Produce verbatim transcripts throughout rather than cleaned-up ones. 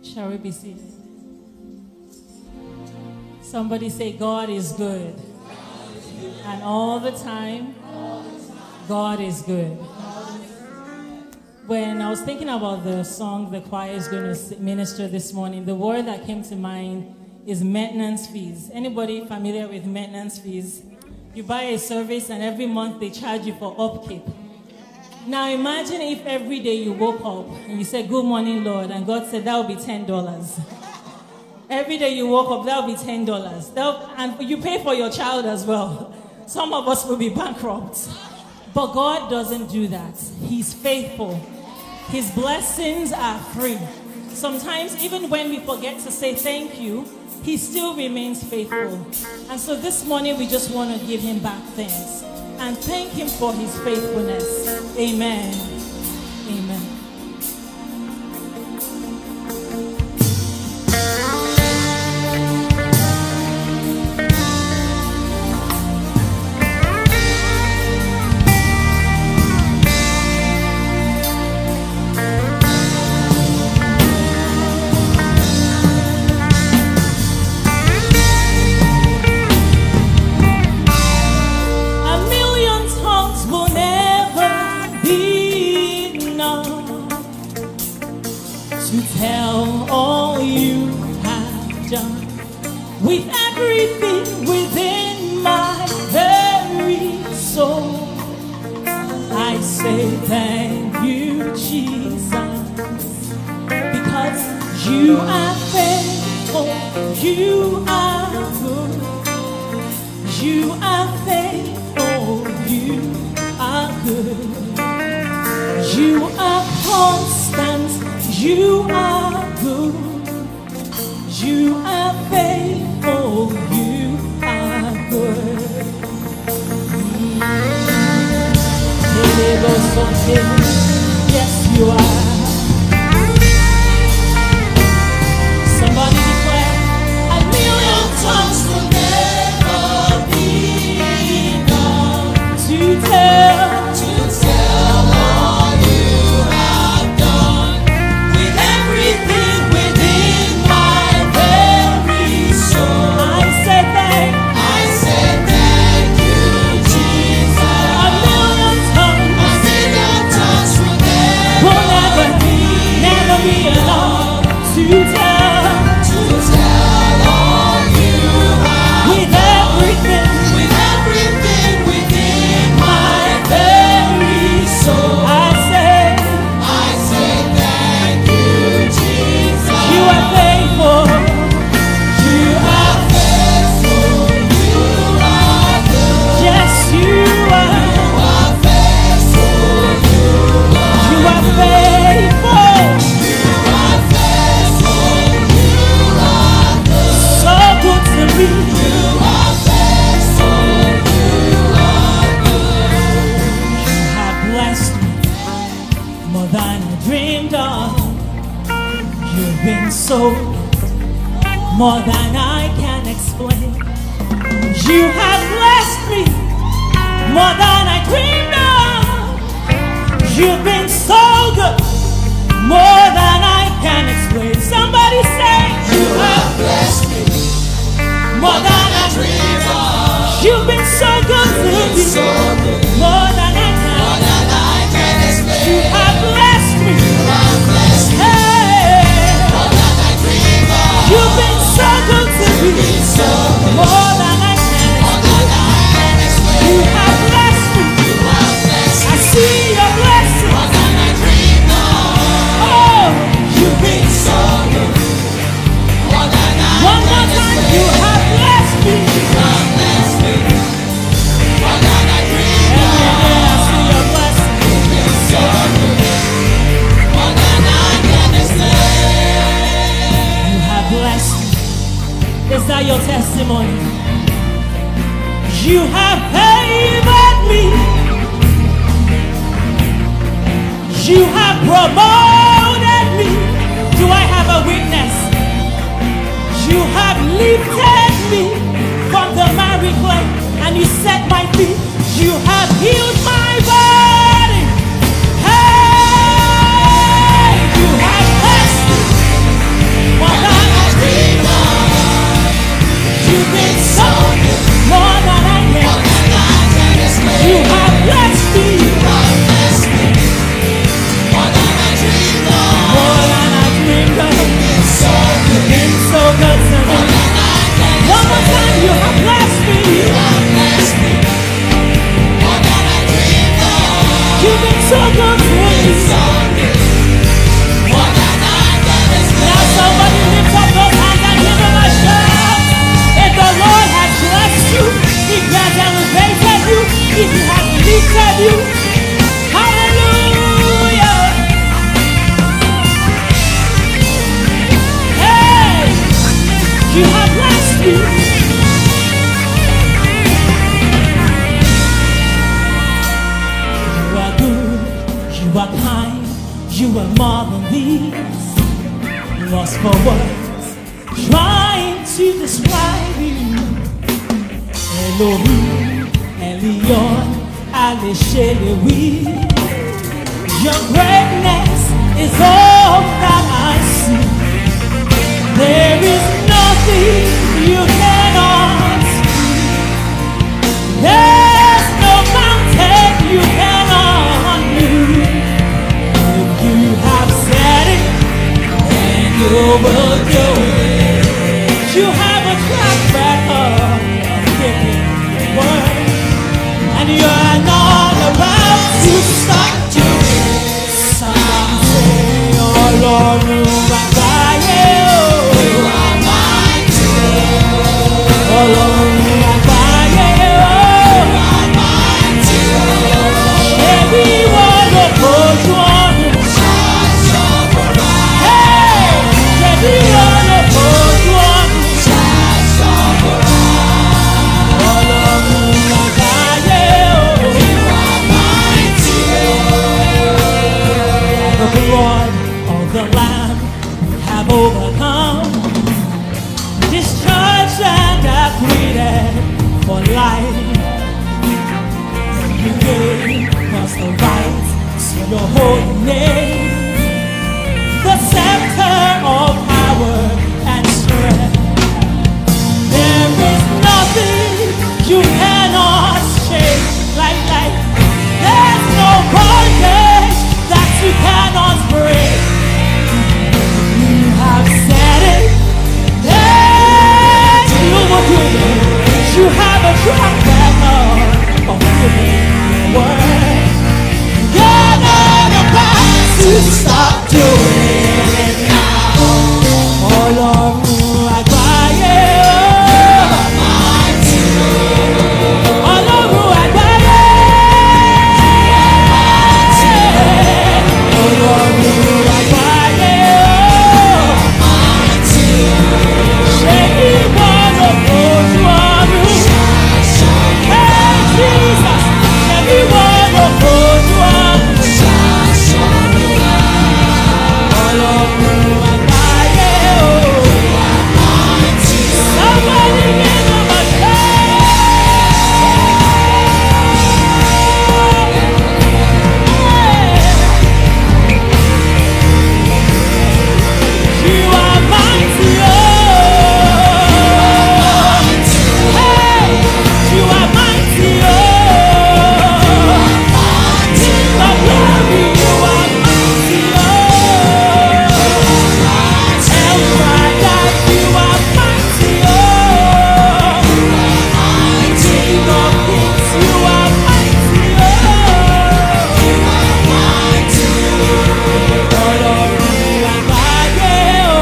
Shall we be seated? Somebody say, God is good. And all the time, God is good. When I was thinking about the song the choir is going to minister this morning, the word that came to mind is maintenance fees. Anybody familiar with maintenance fees? You buy a service and every month they charge you for upkeep. Now imagine if every day you woke up and you said, good morning, Lord, and God said, that would be ten dollars. Every day you woke up, that would be ten dollars. That'll, and you pay for your child as well. Some of us will be bankrupt. But God doesn't do that. He's faithful. His blessings are free. Sometimes even when we forget to say thank you, He still remains faithful. And so this morning we just want to give Him back thanks and thank Him for His faithfulness. Amen. Amen. With everything within my very soul, I say thank you, Jesus, because you are faithful, you are good, you are faithful, you are good, you are constant, you are good. You are faithful, you are good. Yes, you are. Somebody declare, a million tongues will never be enough to tell, to tell all you have done with everything within my so more than I can explain. You have blessed me more than I dreamed of. You've been so good, more than I can explain. Somebody say, you have blessed me more than I dreamed of. You've been so good to me, so good, more than I can, more than I can explain. You have blessed me, you have blessed me. Hey, you've been so good to me, so good, more than I can, more than I can explain. You have blessed me, you have blessed me. I see your blessing, more than I dreamed of. Oh, you've been so good, more than I One can more time, explain. You have blessed me, you have blessed me, more than I dreamed of. Every day I see your blessing. You've been so good, more than I can explain. You have blessed me. Is that your testimony? You have favored me. You have promoted me. Do I have a witness? You have lifted me from the miry clay and you set my feet. You have healed my body. Hey, you have blessed me You have blessed me. You are good, you are kind, you are more than these. Lost for words, trying to describe you. Elohim, Elion, Aleshelewi. Your greatness is all that I see. There is nothing you cannot see. There's no mountain you cannot move. If you have said it, then you will do it. You have a track record of giving your word, and you're not about to stop doing it. Somebody say, oh Lord, you are fire. You are mighty. Oh Lord, you are fire. You are mighty. Everyone will put you on. Hey, everyone will put you on. Oh Lord, you are fire. You are mighty. The blood of the Lamb we have overcome, discharged and acquitted for life. You gave us the right to your holy name, the scepter of power and strength. There is nothing you cannot change like life. There's no bondage that you cannot break. You have said it, then you will do it. You have a track record of giving your word. You're not about to stop doing it now. Oh Lord, I cry. Oh Lord, I cry. Oh Lord, I cry. Everyone will put you on you. Hey Jesus, everyone will put you on you. Oh Lord, I cry. Somebody give him a You are mighty, oh. Hey, you are mighty, oh. King of glory, you are mighty, oh. El Shaddai, you are mighty, oh. King of kings, you are mighty, oh. Oh Lord, you are mighty, oh.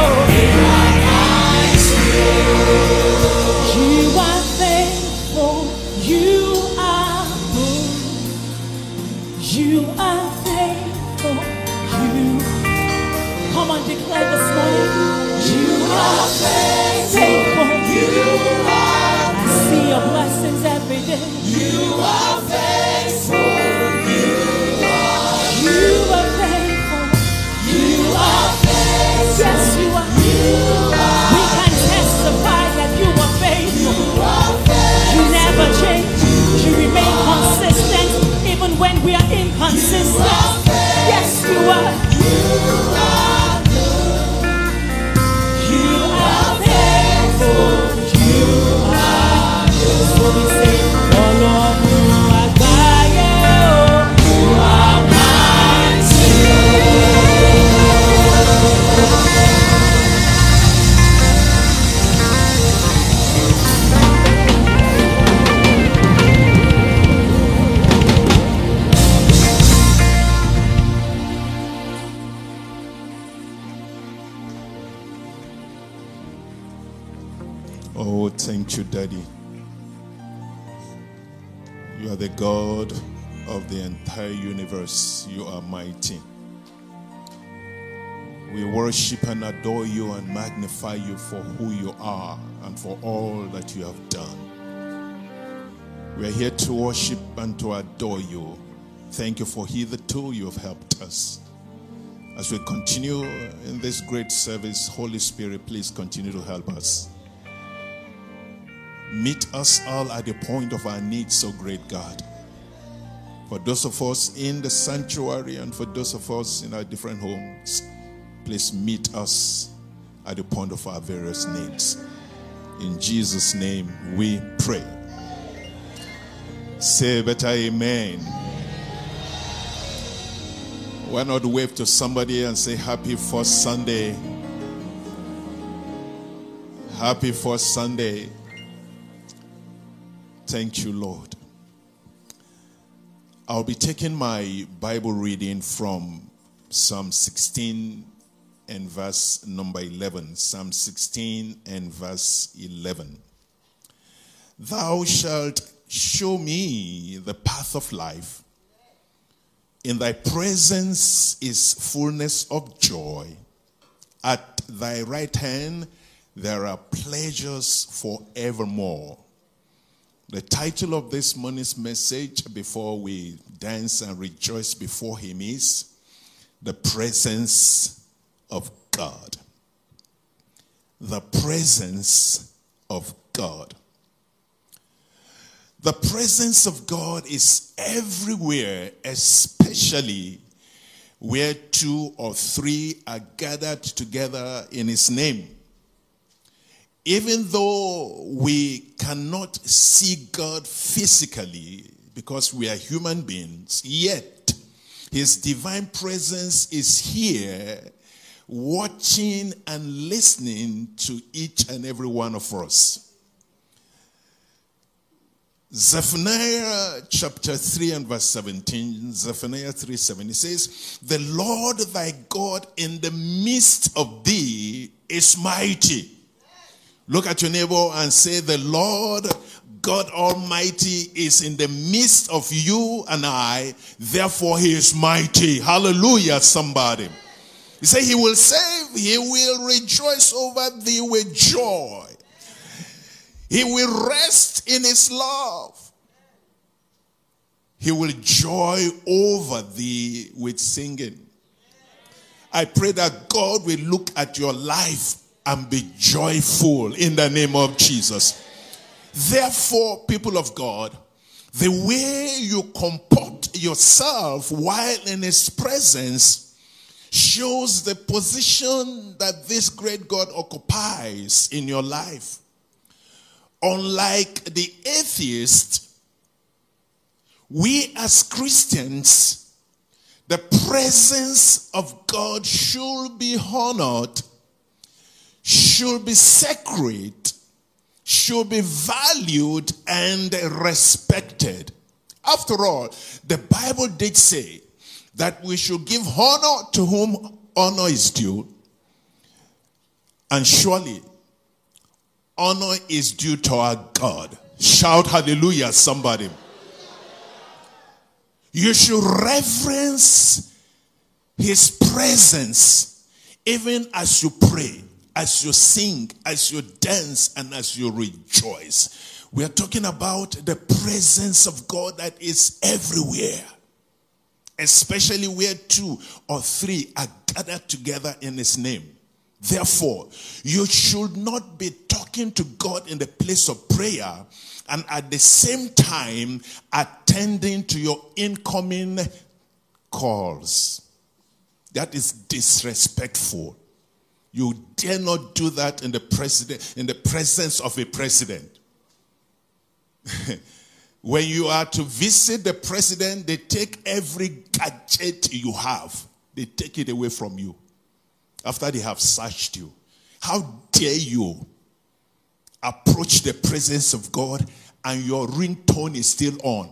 You are faithful, you are good. You are faithful, you. Come on, declare this morning. You are faithful, you are. I see your blessings every day. You are faithful, you are. You are faithful, you are faithful. Yes, you are. You are. We can testify that you are faithful. You are faithful. You never change. You remain consistent even when we are inconsistent. Yes, you are. You are good. You are faithful. You are good. So we say, oh Lord, you are God. You are mighty. Oh, thank you, Daddy. You are the God of the entire universe. You are mighty. We worship and adore you and magnify you for who you are and for all that you have done. We are here to worship and to adore you. Thank you for hitherto you have helped us. As we continue in this great service, Holy Spirit, please continue to help us. Meet us all at the point of our needs, O great God. For those of us in the sanctuary and for those of us in our different homes, please meet us at the point of our various needs. In Jesus' name we pray. Say better amen. Why not wave to somebody and say happy first Sunday? Happy first Sunday. Thank you, Lord. I'll be taking my Bible reading from Psalm sixteen and verse number eleven. Psalm sixteen and verse eleven. Thou shalt show me the path of life. In thy presence is fullness of joy. At thy right hand there are pleasures forevermore. The title of this morning's message, before we dance and rejoice before him, is The Presence of God. The presence of God. The presence of God is everywhere, especially where two or three are gathered together in his name. Even though we cannot see God physically because we are human beings, yet his divine presence is here, watching and listening to each and every one of us. Zephaniah chapter three and verse seventeen, Zephaniah three seven, it says, the Lord thy God in the midst of thee is mighty. Look at your neighbor and say, the Lord God Almighty is in the midst of you and I, therefore he is mighty. Hallelujah, somebody. He said he will save, he will rejoice over thee with joy. He will rest in his love. He will joy over thee with singing. I pray that God will look at your life and be joyful in the name of Jesus. Therefore, people of God, the way you comport yourself while in his presence shows the position that this great God occupies in your life. Unlike the atheist, we as Christians, the presence of God should be honored, should be sacred, should be valued and respected. After all, the Bible did say that we should give honor to whom honor is due, and surely honor is due to our God. Shout hallelujah, somebody. You should reverence his presence even as you pray, as you sing, as you dance, and as you rejoice. We are talking about the presence of God that is everywhere, especially where two or three are gathered together in his name. Therefore, you should not be talking to God in the place of prayer and at the same time attending to your incoming calls. That is disrespectful. You dare not do that in the president, in the presence of a president. When you are to visit the president, they take every gadget you have. They take it away from you after they have searched you. How dare you approach the presence of God and your ringtone is still on?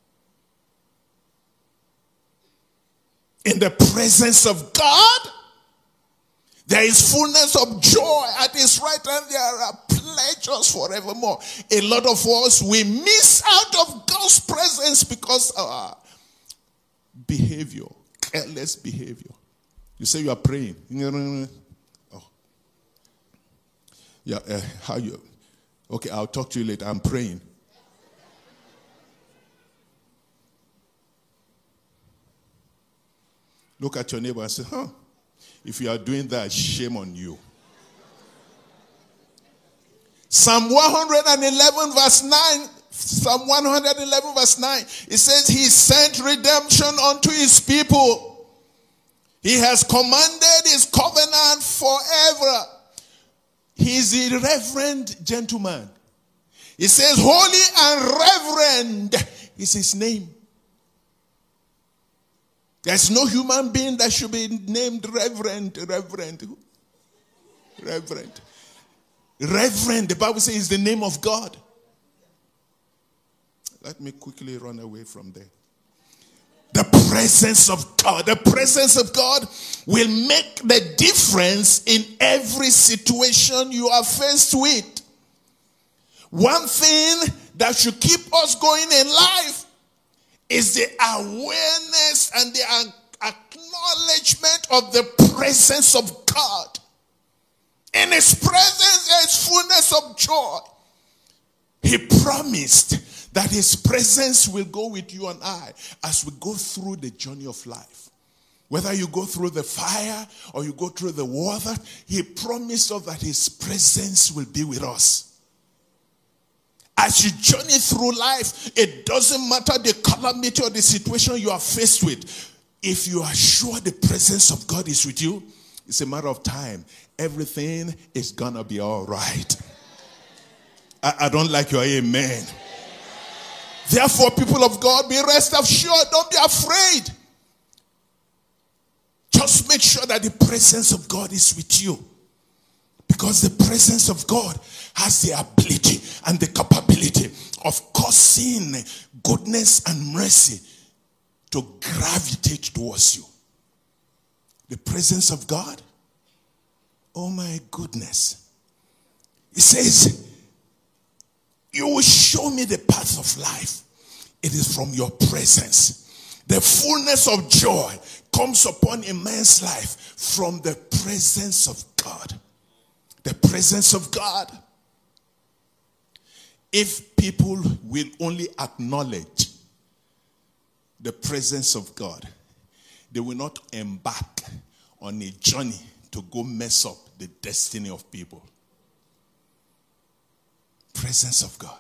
In the presence of God, there is fullness of joy. At his right hand there are pleasures forevermore. A lot of us, we miss out of God's presence because of our behavior, careless behavior. You say you are praying. Oh. Yeah, uh, how you? Okay, I'll talk to you later. I'm praying. Look at your neighbor and say, huh, if you are doing that, shame on you. Psalm one eleven verse nine, Psalm one eleven verse nine, it says, he sent redemption unto his people. He has commanded his covenant forever. He is a reverend gentleman. He says, holy and reverend is his name. There's no human being that should be named reverend, reverend, reverend. Reverend, the Bible says, is the name of God. Let me quickly run away from there. The presence of God. The presence of God will make the difference in every situation you are faced with. One thing that should keep us going in life is the awareness and the acknowledgement of the presence of God. In his presence there is fullness of joy. He promised that his presence will go with you and I as we go through the journey of life. Whether you go through the fire or you go through the water, he promised us that his presence will be with us. As you journey through life, it doesn't matter the calamity or the situation you are faced with. If you are sure the presence of God is with you, it's a matter of time. Everything is gonna be all right. I, I don't like your amen. Therefore, people of God, be rest assured. Don't be afraid. Just make sure that the presence of God is with you. Because the presence of God has the ability and the capability of causing goodness and mercy to gravitate towards you. The presence of God. Oh my goodness. It says, you will show me the path of life. It is from your presence. The fullness of joy comes upon a man's life from the presence of God. The presence of God. If people will only acknowledge the presence of God, they will not embark on a journey to go mess up the destiny of people. Presence of God.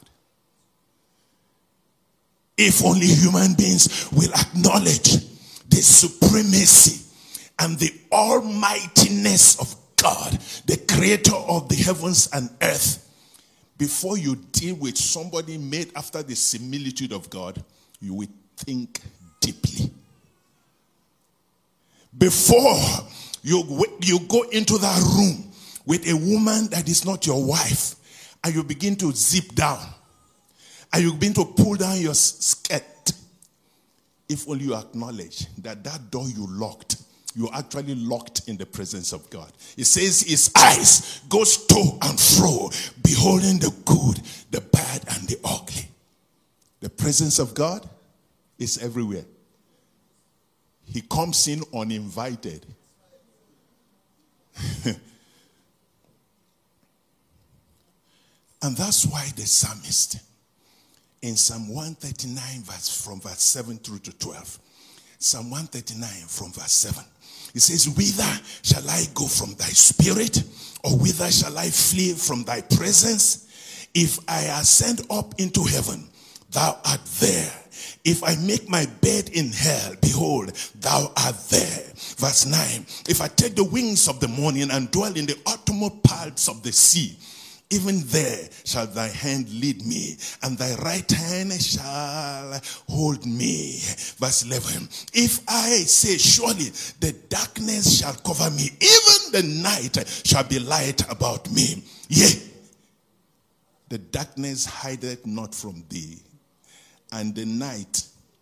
If only human beings will acknowledge the supremacy and the almightiness of God, the creator of the heavens and earth, before you deal with somebody made after the similitude of God, you will think deeply. Before you, you go into that room with a woman that is not your wife, and you begin to zip down, and you begin to pull down your skirt, if only you acknowledge that that door you locked, you actually locked in the presence of God. It says his eyes goes to and fro, beholding the good, the bad, and the ugly. The presence of God is everywhere. He comes in uninvited. And that's why the psalmist in Psalm one thirty-nine, verse from verse seven through to twelve. Psalm one thirty-nine from verse seven. It says, whither shall I go from thy spirit? Or whither shall I flee from thy presence? If I ascend up into heaven, thou art there. If I make my bed in hell, behold, thou art there. Verse nine. If I take the wings of the morning and dwell in the uttermost parts of the sea, even there shall thy hand lead me, and thy right hand shall hold me. Verse eleven. If I say, surely the darkness shall cover me, even the night shall be light about me. Yea, the darkness hideth not from thee, and the night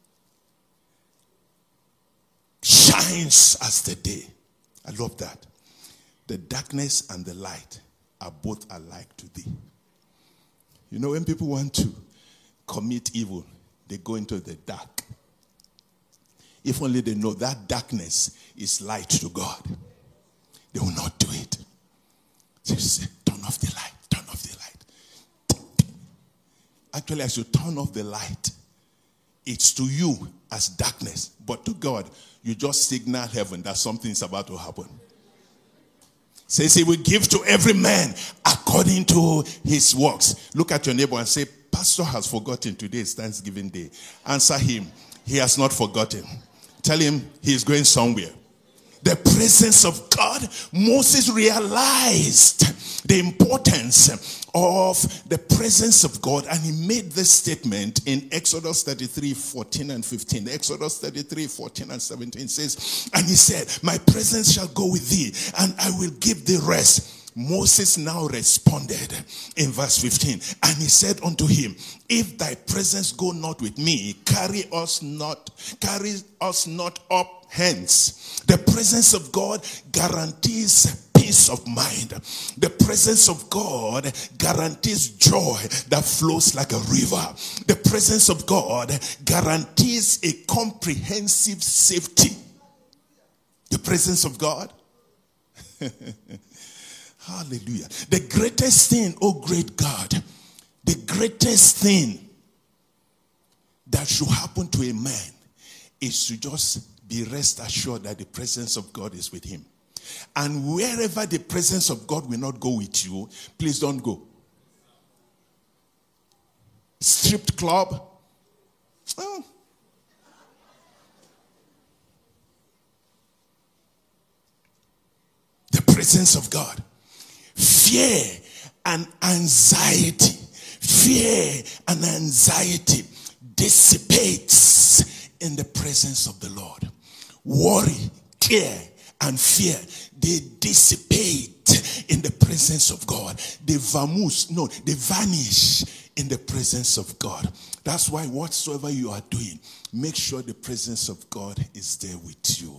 shines as the day. I love that. The darkness and the light are both alike to thee. You know, when people want to commit evil, they go into the dark. If only they know that darkness is light to God, they will not do it. So say, turn off the light, turn off the light. Actually, as you turn off the light, it's to you as darkness, but to God, you just signal heaven that something is about to happen. Says he will give to every man according to his works. Look at your neighbor and say, Pastor has forgotten today is Thanksgiving Day. Answer him, he has not forgotten. Tell him he is going somewhere. The presence of God, Moses realized the importance of the presence of God, and he made this statement in Exodus thirty-three, fourteen and fifteen. Exodus thirty-three, fourteen and seventeen says, and he said, my presence shall go with thee, and I will give thee rest. Moses now responded in verse fifteen, and he said unto him, if thy presence go not with me, carry us not, carry us not up hence. The presence of God guarantees peace of mind. The presence of God guarantees joy that flows like a river. The presence of God guarantees a comprehensive safety. The presence of God. Hallelujah. The greatest thing, oh great God, the greatest thing that should happen to a man is to just be rest assured that the presence of God is with him. And wherever the presence of God will not go with you, please don't go. Strip club. Oh. The presence of God. Fear and anxiety. Fear and anxiety dissipates in the presence of the Lord. Worry, care, and fear, they dissipate in the presence of God. They vamoose, no, they vanish in the presence of God. That's why whatsoever you are doing, make sure the presence of God is there with you.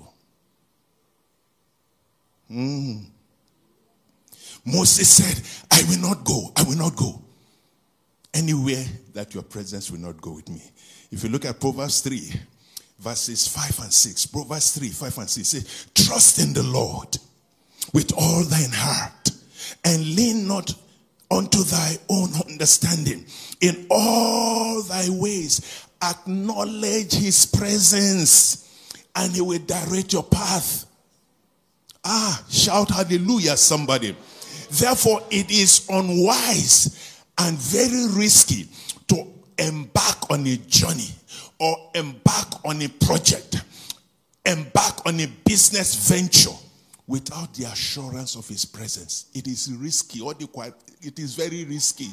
Mm. Moses said, I will not go, I will not go anywhere that your presence will not go with me. If you look at Proverbs three, verses five and six. Proverbs three, five and six. Say, trust in the Lord with all thine heart, and lean not unto thy own understanding. In all thy ways, acknowledge his presence, and he will direct your path. Ah, shout hallelujah, somebody. Therefore, it is unwise and very risky to embark on a journey or embark on a project, embark on a business venture without the assurance of his presence. It is risky. Or it is very risky.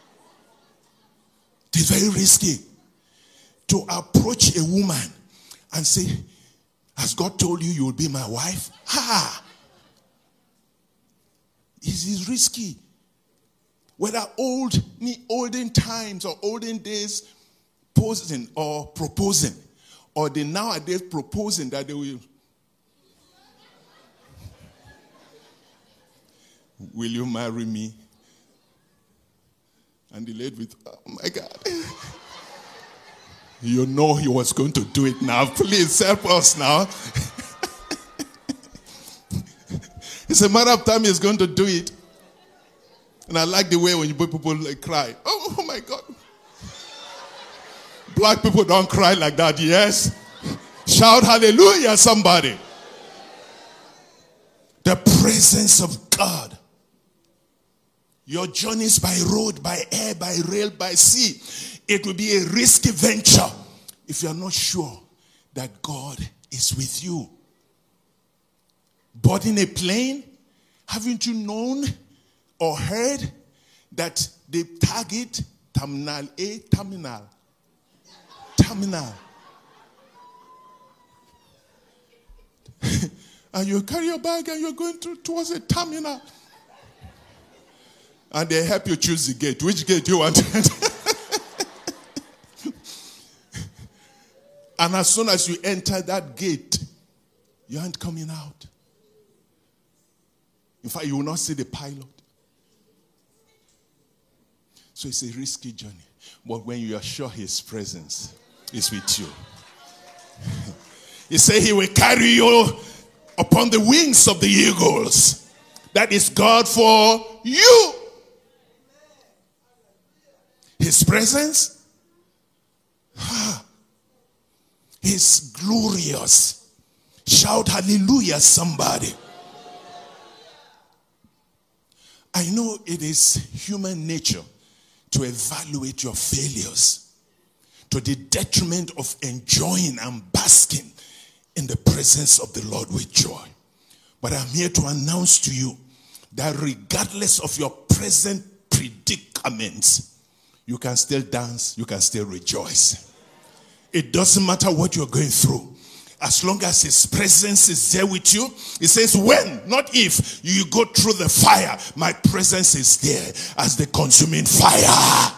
It is very risky to approach a woman and say, has God told you you will be my wife? Ha! It is risky. Whether old, olden times or olden days, posing or proposing, or the nowadays proposing that they will. Will you marry me? And the lady with, oh my God. You know he was going to do it now. Please help us now. It's a matter of time he's going to do it. And I like the way when you people like, cry. Oh, oh my God. Black people don't cry like that, yes? Shout hallelujah, somebody. The presence of God. Your journeys by road, by air, by rail, by sea. It will be a risky venture if you are not sure that God is with you. Boarding a plane, haven't you known or heard that they target terminal A, terminal, terminal. And you carry your bag and you're going to, towards a terminal. And they help you choose the gate. Which gate do you want? And as soon as you enter that gate, you aren't coming out. In fact, you will not see the pilot. So it's a risky journey. But when you are sure his presence is with you, He said he will carry you upon the wings of the eagles. That is God for you. His presence is glorious. Shout hallelujah, somebody. I know it is human nature to evaluate your failures to the detriment of enjoying and basking in the presence of the Lord with joy. But I'm here to announce to you that regardless of your present predicaments, you can still dance, you can still rejoice. It doesn't matter what you're going through. As long as his presence is there with you, it says when, not if, you go through the fire, my presence is there as the consuming fire.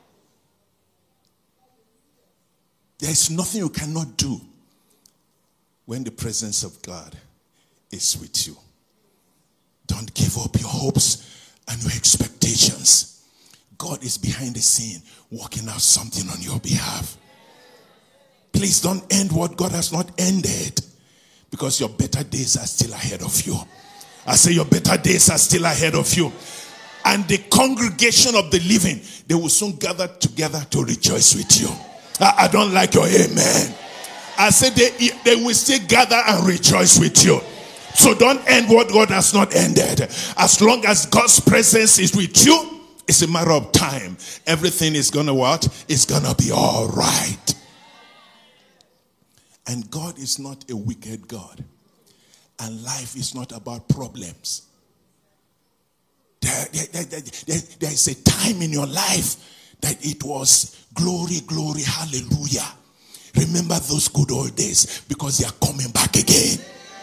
There is nothing you cannot do when the presence of God is with you. Don't give up your hopes and your expectations. God is behind the scene working out something on your behalf. Please don't end what God has not ended, because your better days are still ahead of you. I say your better days are still ahead of you. And the congregation of the living, they will soon gather together to rejoice with you. I, I don't like your amen. I said they, they will still gather and rejoice with you. So don't end what God has not ended. As long as God's presence is with you, it's a matter of time. Everything is gonna what? It's gonna be all right. And God is not a wicked God. And life is not about problems. There, there, there, there, there is a time in your life that it was glory, glory, hallelujah. Remember those good old days, because they are coming back again.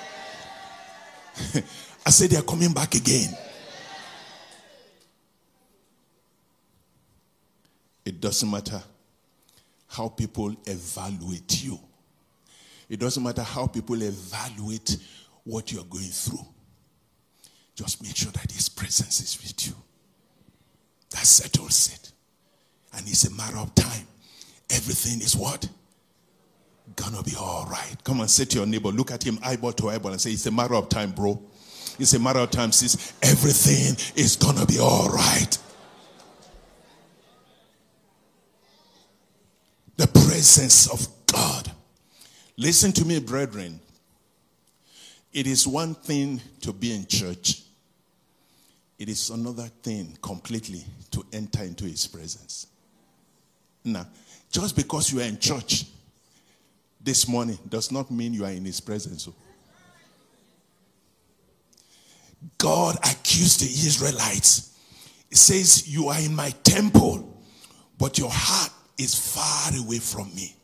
I said they are coming back again. It doesn't matter how people evaluate you. It doesn't matter how people evaluate what you're going through. Just make sure that his presence is with you. That settles it. And it's a matter of time. Everything is what? Gonna be all right. Come on, say to your neighbor, look at him eyeball to eyeball and say, it's a matter of time, bro. It's a matter of time, sis. Everything is gonna be all right. The presence of God. Listen to me, brethren. It is one thing to be in church. It is another thing completely to enter into his presence. Now, just because you are in church this morning does not mean you are in his presence. God accused the Israelites. He says, you are in my temple, but your heart is far away from me.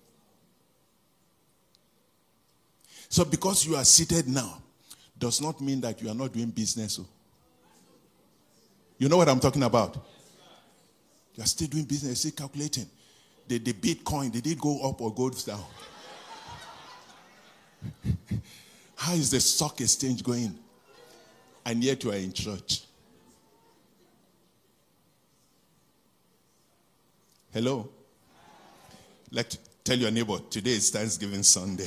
So because you are seated now, does not mean that you are not doing business. You know what I'm talking about? You are still doing business, still calculating. The, the Bitcoin, did it go up or go down? How is the stock exchange going? And yet you are in church. Hello? Let's tell your neighbor, today is Thanksgiving Sunday.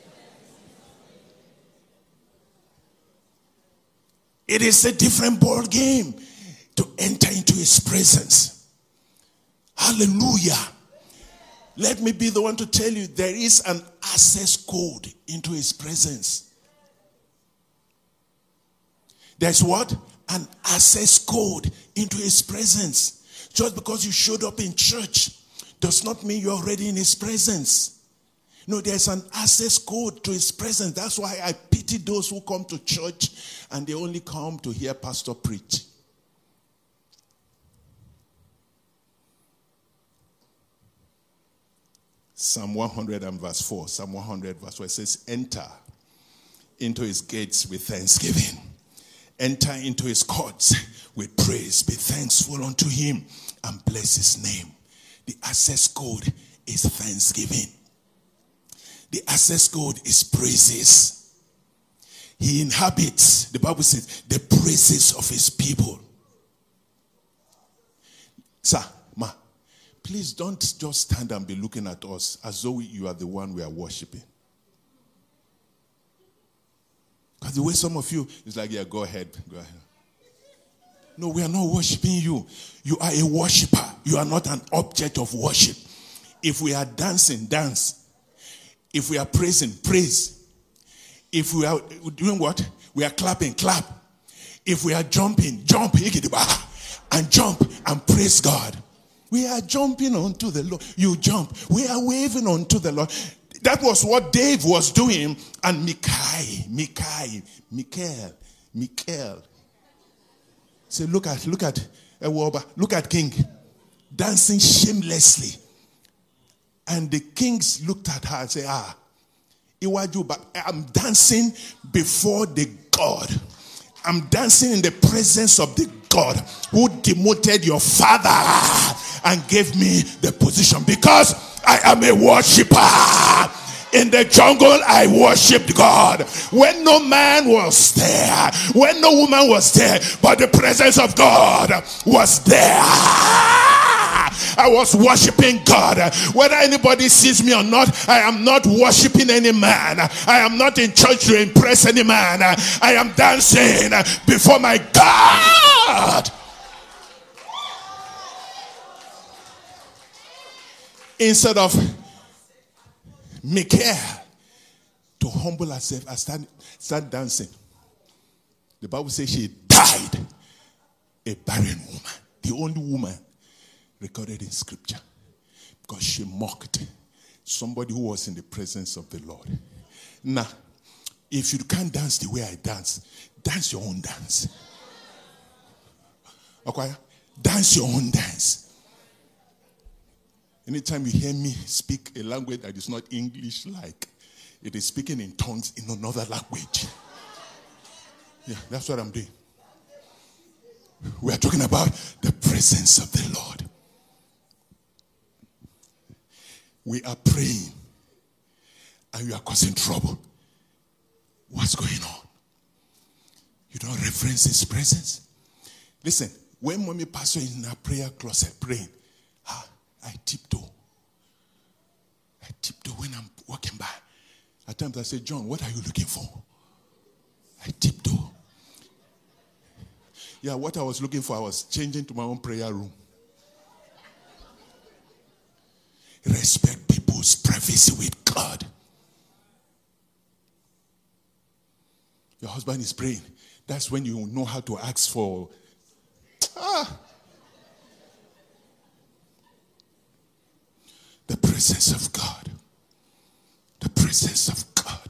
It is a different ball game to enter into his presence. Hallelujah. Let me be the one to tell you, there is an access code into his presence. There's what? An access code into his presence. Just because you showed up in church does not mean you're already in his presence. No, there's an access code to his presence. That's why I pity those who come to church and they only come to hear pastor preach. Psalm one hundred and verse four. Psalm one hundred verse four. It says, enter into his gates with thanksgiving. Enter into his courts with praise. Be thankful unto him and bless his name. The access code is thanksgiving. The access code is praises. He inhabits, the Bible says, the praises of his people. Sir, ma, please don't just stand and be looking at us as though you are the one we are worshiping. Because the way some of you, it's like, yeah, go ahead, go ahead. No, we are not worshiping you. You are a worshiper. You are not an object of worship. If we are dancing, dance. If we are praising, praise. If we are doing what? We are clapping, clap. If we are jumping, jump, and jump and praise God. We are jumping onto the Lord. You jump. We are waving onto the Lord. That was what Dave was doing. And Michal, Michal, Michael, Michael. Say, look at, look at, look at King dancing shamelessly. And the kings looked at her and said, ah, I'm dancing before the God. I'm dancing in the presence of the God who demoted your father and gave me the position, because I am a worshiper. In the jungle, I worshipped God. When no man was there, when no woman was there, but the presence of God was there. I was worshiping God. Whether anybody sees me or not, I am not worshiping any man. I am not in church to impress any man. I am dancing before my God. Instead of Michal to humble herself and start, start dancing, the Bible says she died a barren woman, the only woman recorded in scripture, because she mocked somebody who was in the presence of the Lord. Now, if you can't dance the way I dance, dance your own dance. Okay? Dance your own dance. Anytime you hear me speak a language that is not English, like it is speaking in tongues in another language. Yeah, that's what I'm doing. We are talking about the presence of the Lord. We are praying and you are causing trouble. What's going on? You don't reference his presence. Listen, when mommy pastor is in her prayer closet praying, ah, I tiptoe. I tiptoe when I'm walking by. At times I say, John, what are you looking for? I tiptoe. Yeah, what I was looking for, I was changing to my own prayer room. Respect people's privacy with God. Your husband is praying. That's when you know how to ask for. Ah. The presence of God. The presence of God.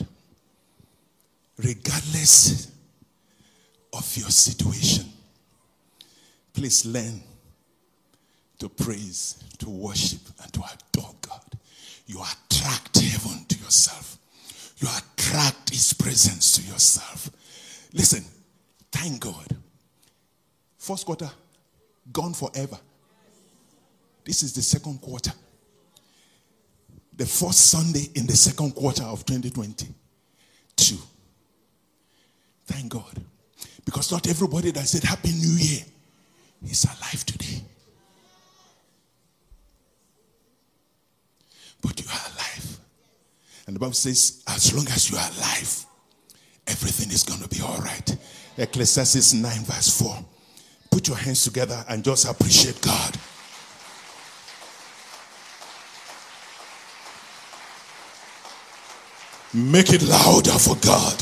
Regardless of your situation, please learn to praise, to worship, and to adore God. You attract heaven to yourself. You attract his presence to yourself. Listen, thank God. First quarter, gone forever. This is the second quarter. The first Sunday in the second quarter of twenty twenty-two. Thank God. Because not everybody that said Happy New Year is alive today. But you are alive. And the Bible says, as long as you are alive, everything is going to be all right. Ecclesiastes nine verse four. Put your hands together and just appreciate God. Make it louder for God.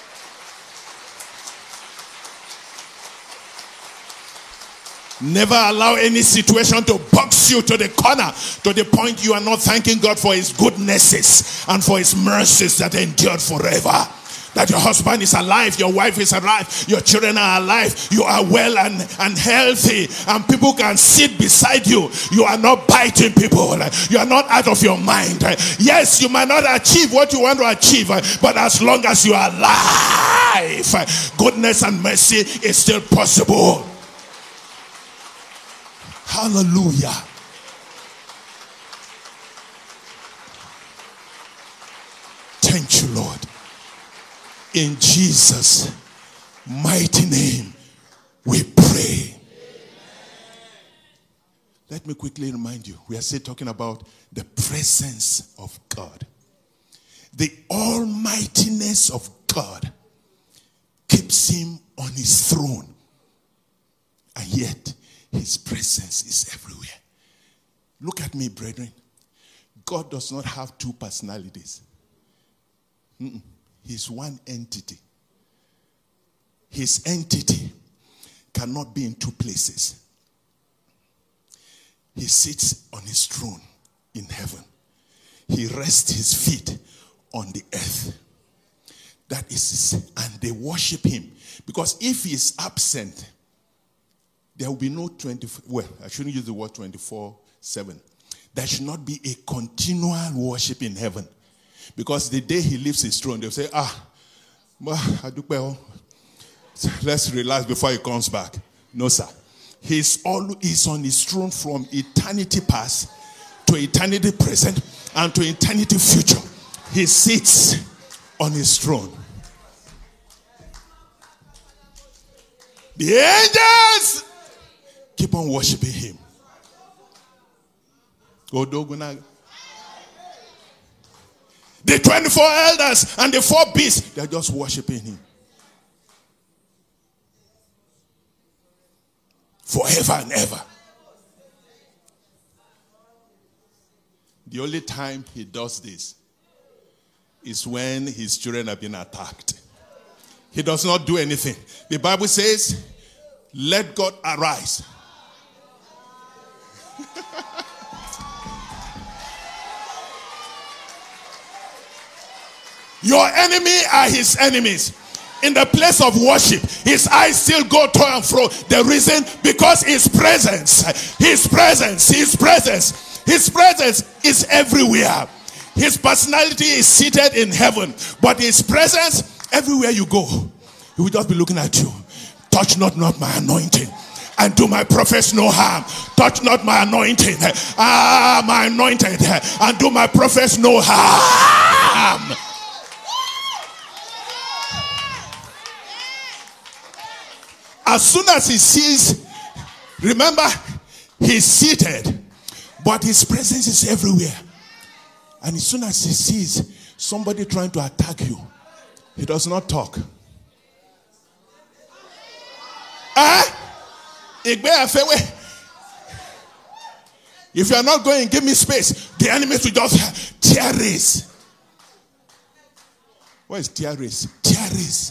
Never allow any situation to box you to the corner, to the point you are not thanking God for his goodnesses and for his mercies that endured forever. That your husband is alive, your wife is alive, your children are alive, you are well and, and healthy, and people can sit beside you. You are not biting people. You are not out of your mind. Yes, you might not achieve what you want to achieve, but as long as you are alive, goodness and mercy is still possible. Hallelujah. Thank you, Lord. In Jesus' mighty name, we pray. Let me quickly remind you, we are still talking about the presence of God. The almightiness of God keeps him on his throne. And yet, his presence is everywhere. Look at me, brethren. God does not have two personalities. Mm-mm. He's one entity. His entity cannot be in two places. He sits on his throne in heaven. He rests his feet on the earth. That is his, and they worship him. Because if he is absent, there will be no twenty, well, I shouldn't use the word twenty-four seven. There should not be a continual worship in heaven. Because the day he leaves his throne, they'll say, ah, let's relax before he comes back. No, sir. He's, all, he's on his throne from eternity past to eternity present and to eternity future. He sits on his throne. The angels keep on worshiping him. The twenty-four elders and the four beasts, they're just worshiping him. Forever and ever. The only time he does this is when his children have been attacked. He does not do anything. The Bible says, let God arise. Your enemy are his enemies. In the place of worship, his eyes still go to and fro. The reason, because his presence, his presence, his presence, his presence is everywhere. His personality is seated in heaven, but his presence, everywhere you go, he will just be looking at you. Touch not, not my anointing, and do my prophets no harm. Touch not my anointing, ah, my anointed, and do my prophets no harm. As soon as he sees, remember, he's seated, but his presence is everywhere. And as soon as he sees somebody trying to attack you, he does not talk. Ah, if you are not going, give me space. The enemies will just tear race. What is tear race? Tear race.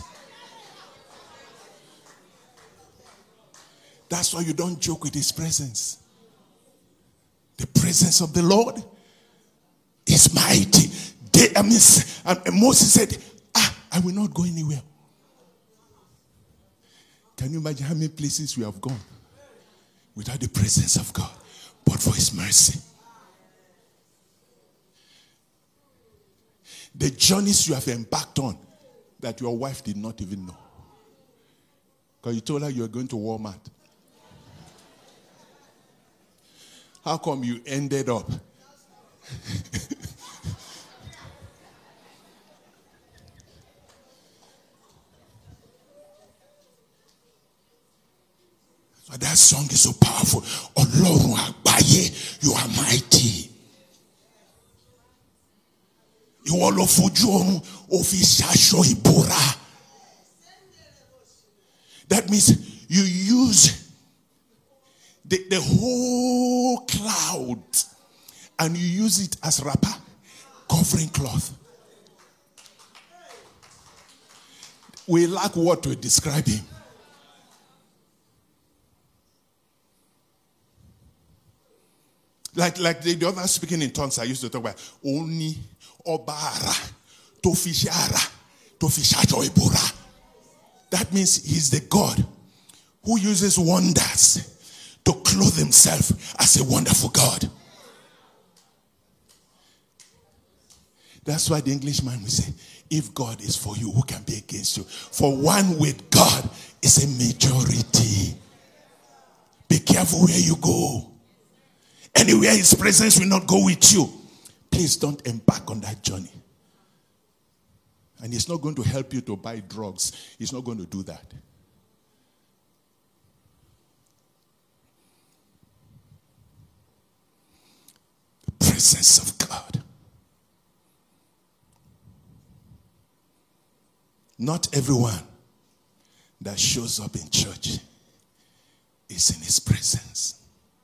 That's why you don't joke with his presence. The presence of the Lord is mighty. They, I mean, and Moses said, ah, I will not go anywhere. Can you imagine how many places we have gone without the presence of God, but for his mercy? The journeys you have embarked on that your wife did not even know. Because you told her you were going to Walmart. How come you ended up? So that song is so powerful. Ọlọ́run àgbáyé, you are mighty. Ìwọ ló fojú ọ̀run ó fi ṣaṣọ ìbora. That means you use The, the whole cloud and you use it as wrapper, covering cloth. We lack word to describe him. Like, like the, the other speaking in tongues I used to talk about. Oni obara tofishara tofishajo ibura. That means he's the God who uses wonders to clothe himself as a wonderful God. That's why the Englishman will say, if God is for you, who can be against you? For one with God is a majority. Be careful where you go. Anywhere his presence will not go with you, please don't embark on that journey. And he's not going to help you to buy drugs. He's not going to do that. Presence of God. Not everyone that shows up in church is in his presence.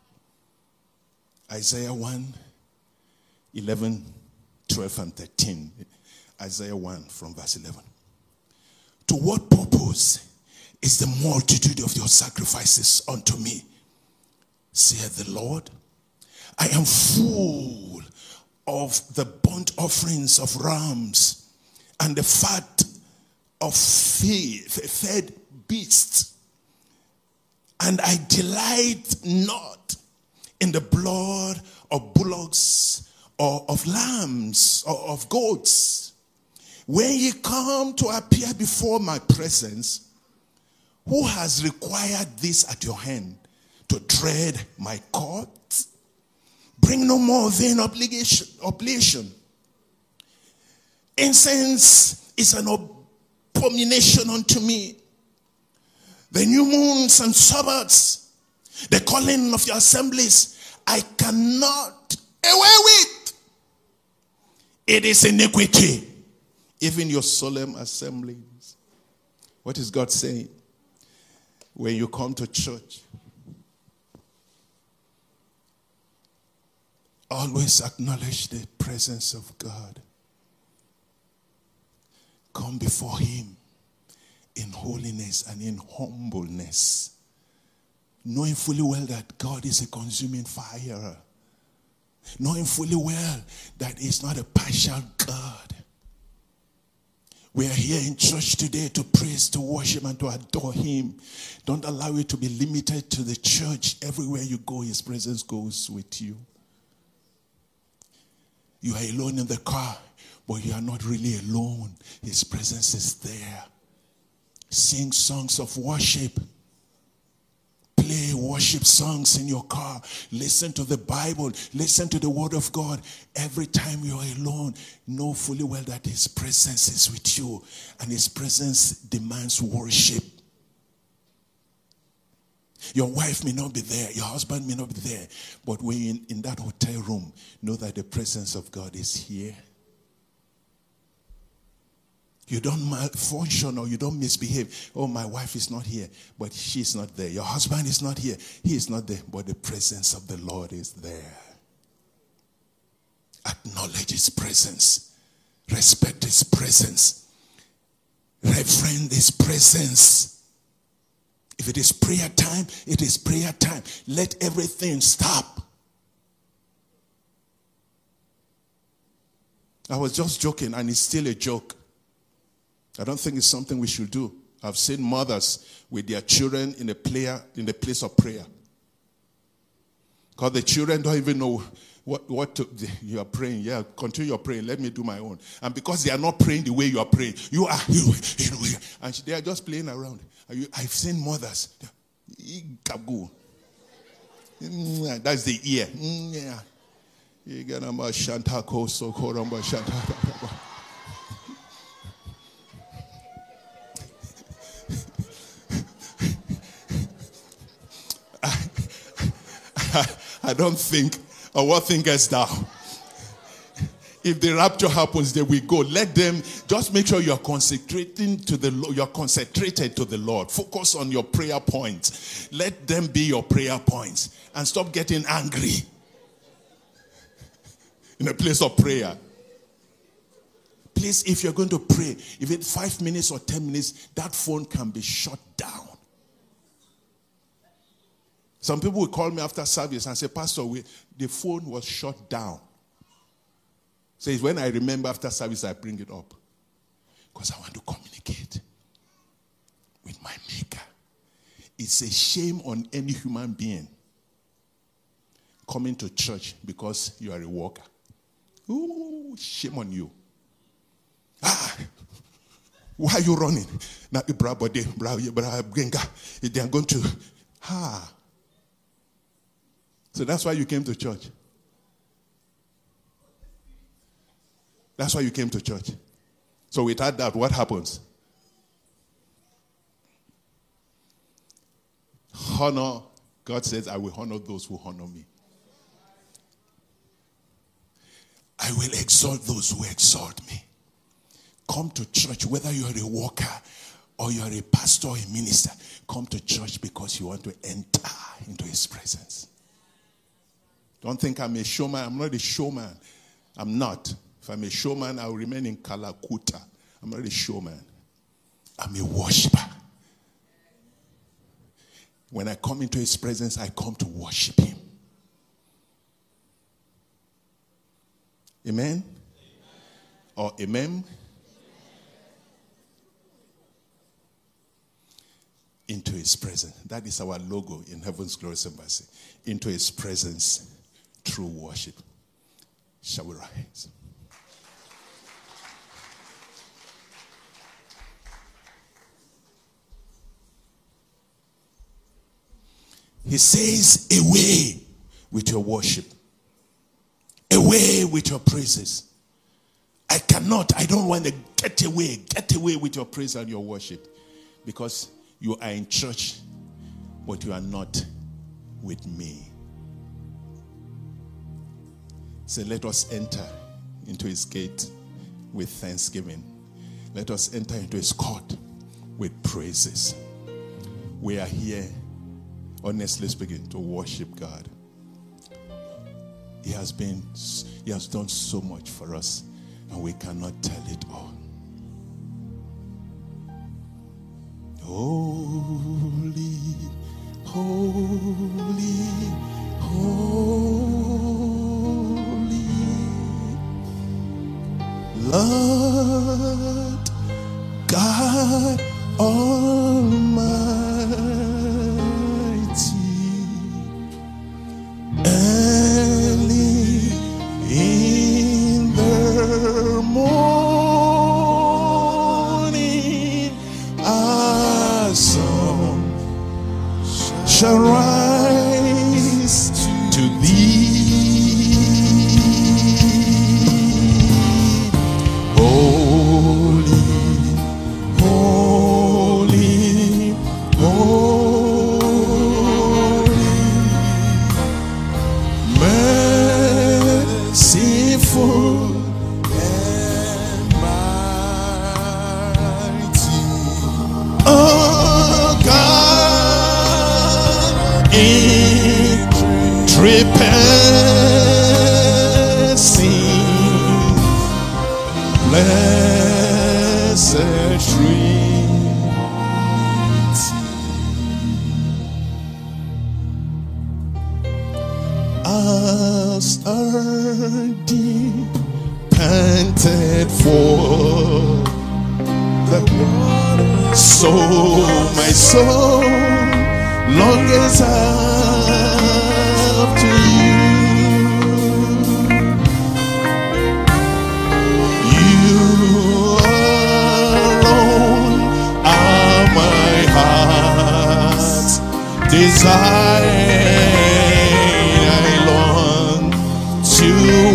Isaiah one, eleven, twelve, and thirteen. Isaiah one from verse eleven. To what purpose is the multitude of your sacrifices unto me, saith the Lord? I am full of the burnt offerings of rams and the fat of fed beasts, and I delight not in the blood of bullocks or of lambs or of goats. When ye come to appear before my presence, who has required this at your hand, to tread my courts? Bring no more vain obligation, oblation. Incense is an abomination unto me. The new moons and Sabbaths, the calling of your assemblies, I cannot away with. It is iniquity. Even your solemn assemblies. What is God saying? When you come to church, always acknowledge the presence of God. Come before him in holiness and in humbleness, knowing fully well that God is a consuming fire, knowing fully well that he's not a partial God. We are here in church today to praise, to worship, and to adore him. Don't allow it to be limited to the church. Everywhere you go, his presence goes with you. You are alone in the car, but you are not really alone. His presence is there. Sing songs of worship. Play worship songs in your car. Listen to the Bible. Listen to the word of God. Every time you are alone, know fully well that his presence is with you. And his presence demands worship. Your wife may not be there. Your husband may not be there. But when you're in, in that hotel room, know that the presence of God is here. You don't malfunction or you don't misbehave. Oh, my wife is not here, but she's not there. Your husband is not here. He is not there, but the presence of the Lord is there. Acknowledge his presence. Respect his presence. Reverend his presence. If it is prayer time, it is prayer time. Let everything stop. I was just joking, and it's still a joke. I don't think it's something we should do. I've seen mothers with their children in a prayer, in the place of prayer. Because the children don't even know what, what to, you are praying. Yeah, continue your praying. Let me do my own. And because they are not praying the way you are praying, you are, you, you know, and they are just playing around. I've seen mothers. That's the ear. I don't think, or what thinkest thou? If the rapture happens, then we go. Let them, just make sure you are concentrating to the Lord. You are concentrated to the Lord. Focus on your prayer points. Let them be your prayer points. And stop getting angry in a place of prayer. Please, if you're going to pray, if it's five minutes or ten minutes, that phone can be shut down. Some people will call me after service and say, Pastor, we, the phone was shut down. Says, when I remember after service, I bring it up. Because I want to communicate with my Maker. It's a shame on any human being coming to church because you are a worker. Ooh, shame on you. Ah, why are you running? Now, they are going to, ah. So that's why you came to church. That's why you came to church. So without that, what happens? Honor. God says, I will honor those who honor me. I will exalt those who exalt me. Come to church, whether you are a worker or you're a pastor or a minister, come to church because you want to enter into his presence. Don't think I'm a showman. I'm not a showman. I'm not. If I'm a showman, I'll remain in Kalakuta. I'm not a showman. I'm a worshiper. When I come into his presence, I come to worship him. Amen? Amen. Or amen? Into his presence. That is our logo in Heaven's Glorious Embassy. Into his presence through worship. Shall we rise? He says, away with your worship. Away with your praises. I cannot, I don't want to get away. Get away with your praise and your worship. Because you are in church, but you are not with me. So let us enter into his gate with thanksgiving. Let us enter into his court with praises. We are here, honestly speaking, to worship God. He has been, he has done so much for us, and we cannot tell it all. Holy, holy, holy, Lord God Almighty, early in the morning, our song shall rise to thee. Holy, holy, holy, merciful and mighty. Oh God, intrepid, blessed Trinity, as our deep panted for the water, so my soul longeth after you. You alone are my heart's desire. I long to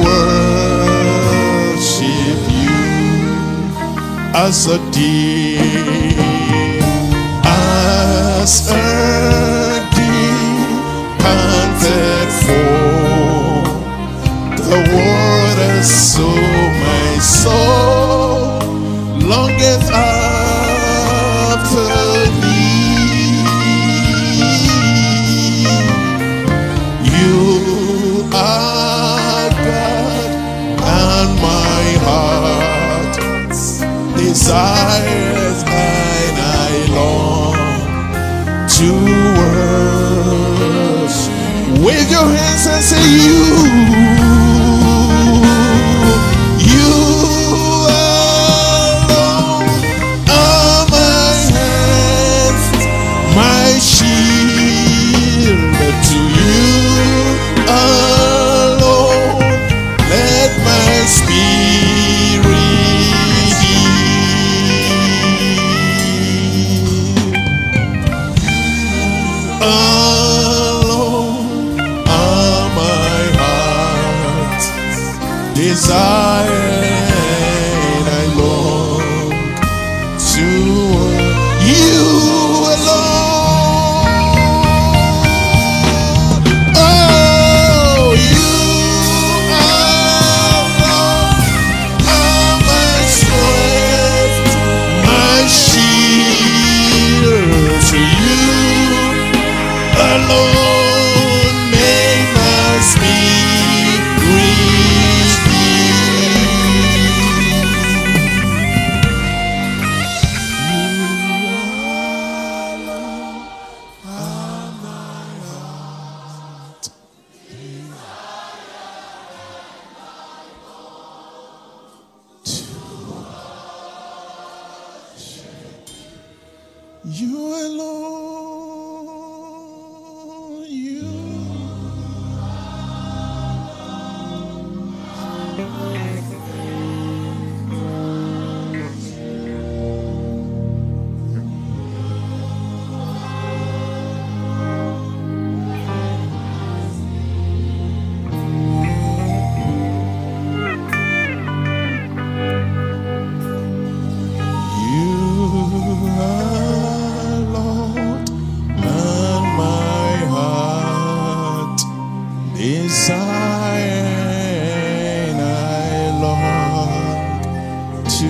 worship you as a deer, as a deer panted for the waters, so my soul longeth after thee. You are God, and my heart desires, and I long to worship. Wave your hands and say, you, you alone are my hands, my shield. To you alone let my spirit yield. Alone are my heart desire, and I long to worship you alone. Oh, you alone are my strength, my shield. Zion, I long to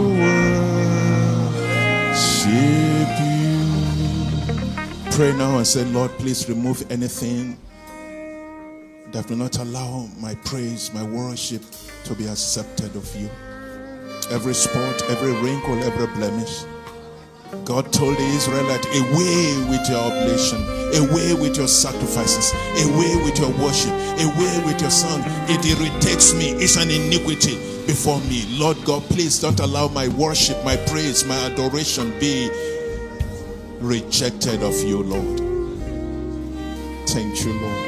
worship you. Pray now and say, Lord, please remove anything that will not allow my praise, my worship to be accepted of you. Every spot, every wrinkle, every blemish. God told the Israelites, away with your oblation, away with your sacrifices, away with your worship, away with your song. It irritates me. It's an iniquity before me. Lord God, please don't allow my worship, my praise, my adoration be rejected of you, Lord. Thank you, Lord.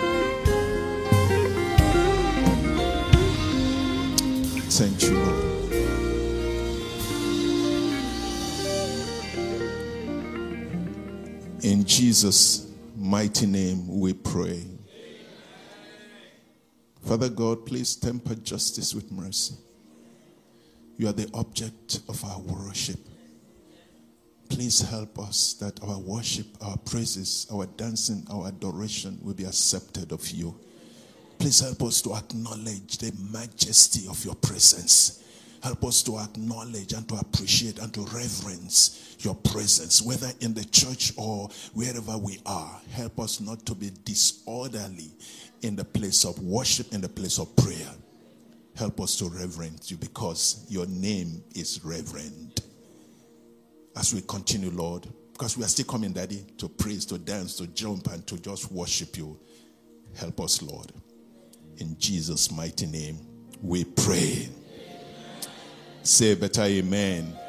Thank you, Lord. In Jesus' mighty name we pray. Father God, please temper justice with mercy. You are the object of our worship. Please help us that our worship, our praises, our dancing, our adoration will be accepted of you. Please help us to acknowledge the majesty of your presence. Help us to acknowledge and to appreciate and to reverence your presence, whether in the church or wherever we are. Help us not to be disorderly in the place of worship, in the place of prayer. Help us to reverence you because your name is reverend. As we continue, Lord, because we are still coming, Daddy, to praise, to dance, to jump, and to just worship you. Help us, Lord. In Jesus' mighty name, we pray. Say better amen.